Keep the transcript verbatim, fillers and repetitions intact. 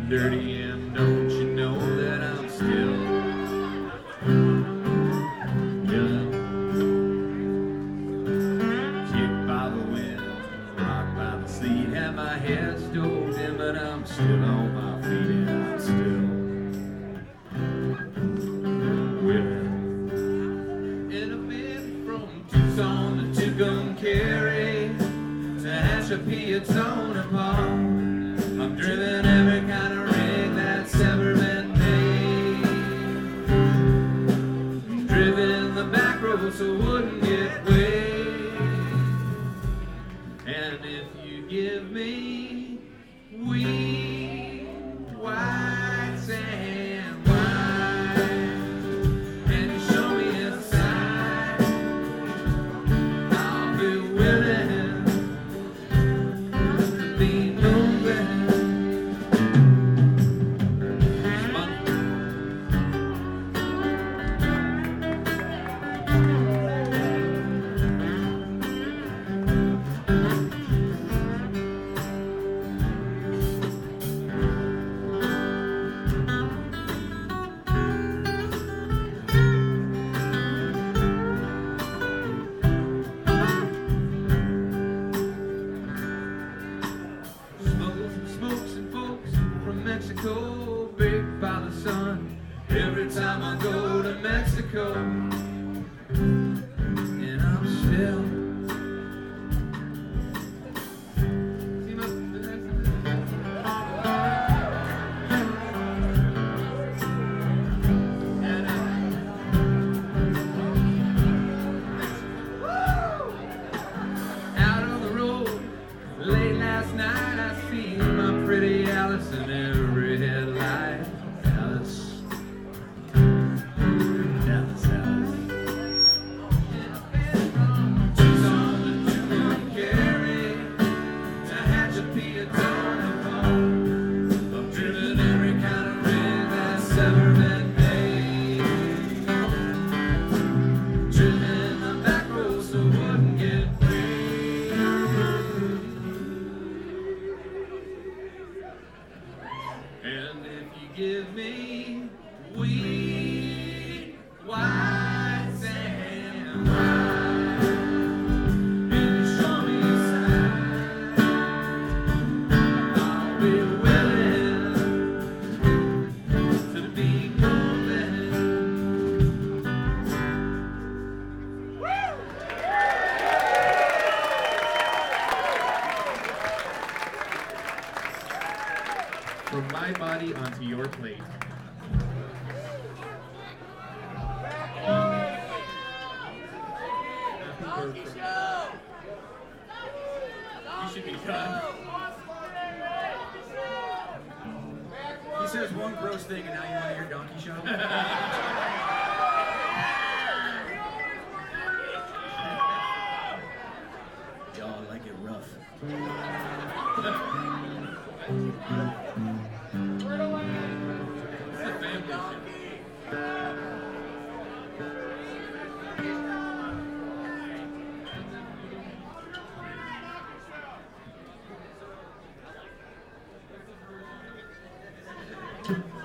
dirty, and don't you know that I'm still young? Kicked by the wind, rocked by the sea, and my head stove in, but I'm still on my feet, and I'm still willing. And I've been from Tucson to Tucumcari to Tehachapi, Tonopah Park. I've driven every kind of rig that's ever been made. Driven the back roads so wouldn't get weighed. And if you give me weed, white sand wine, and you show me inside, I'll be willing to be moving. Mexico, baked by the sun. Every time I go to Mexico, and I'm still. Out on the road, late last night, I see my pretty Alice in every headlight. Alice, Alice, Alice. Tucson to Tucumcari, Tehachapi, Tonopah. I've driven every kind of rig that's ever been made. Driven the back roads so wouldn't get paid. And if you give me weed, white sand wine, and you show me a sign, I'll be willing to be moving. From my body onto your plate. You should be done. He says one gross thing and now you want to hear Donkey Show? Y'all like it rough. It's a family show. Two.